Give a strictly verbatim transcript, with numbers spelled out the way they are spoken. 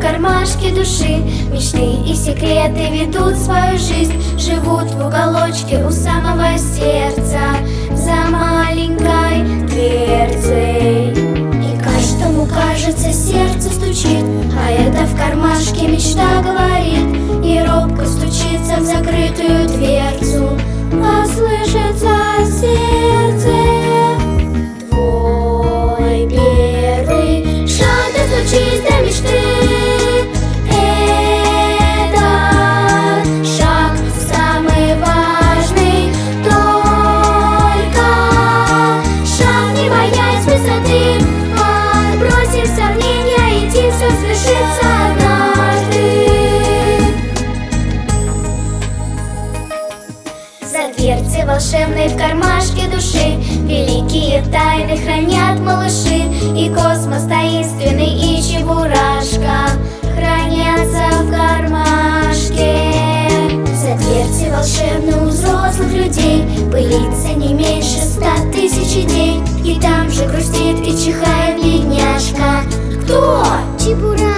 кармашке души. Мечты и секреты ведут свою жизнь, живут в уголочке у самого сердца, за маленькой дверцей. И каждому кажется, сердце стучит, а это в кармашке мечта говорит. И робко стучится в закрытую дверцу, а слышится сердце. Твой первый шаг, дозвучись до мечты. Это шаг самый важный, только шаг, не боясь высоты. Отбросив сомнения, иди, все свершится однажды. За дверцей волшебной в кармашке души великие тайны хранят малыши. И космос таинственный, и чебурашка хранятся в кармашке. За дверцей волшебной у взрослых людей пылится не меньше ста тысяч идей. И там же грустит и чихает бедняжка. Кто? Чебурашка.